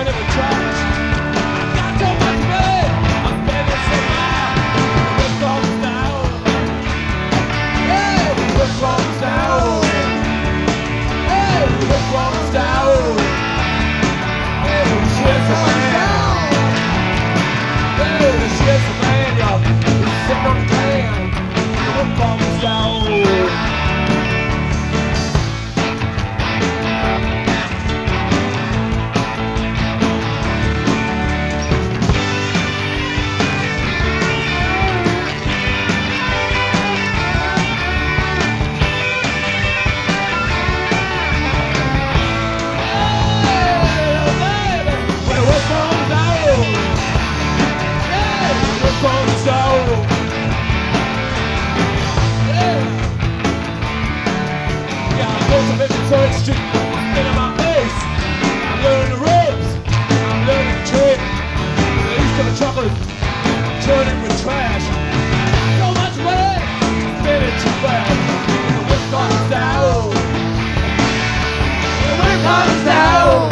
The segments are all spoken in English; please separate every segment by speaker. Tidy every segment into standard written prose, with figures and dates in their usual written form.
Speaker 1: turn it with trash. Got so much money, I'm spending so loud. The whip comes down. Hey, the whip comes down. Hey, the whip comes down. Hey, the shit's a man. Hey, the shit's a man, y'all. He's sitting on the can. The whip comes down. Third Street, spin in my face. I'm learning the ropes, I'm learning the trick. The east of the chocolate, turning with trash. So much money, spin it too fast. The whip comes down. The whip comes down.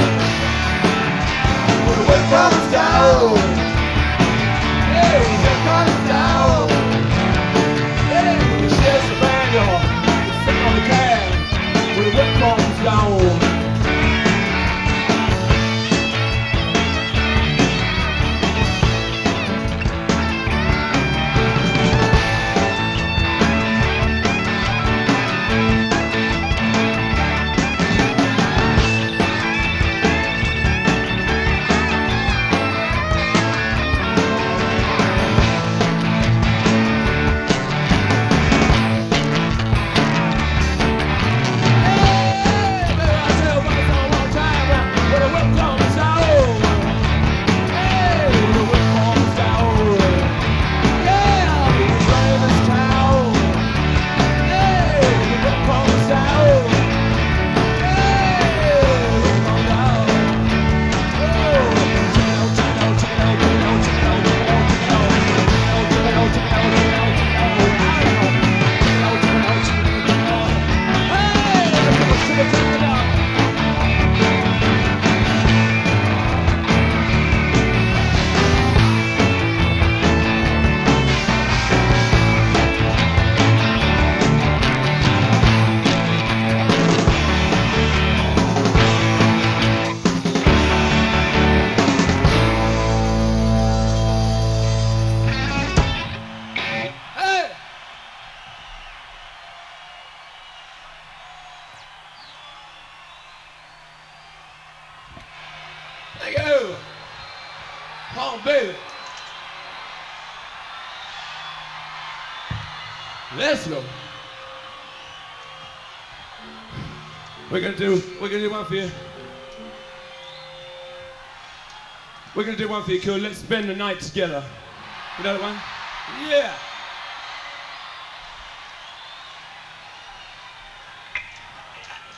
Speaker 1: The whip comes down. Yeah, the whip comes down. Yeah, the shit's a band, y'all. It's sitting on the cab. The whip comes down. Thank you. Oh, baby. Let's go. We're gonna do one for you. We're gonna do one for you, cool. Let's spend the night together. You know that one? Yeah.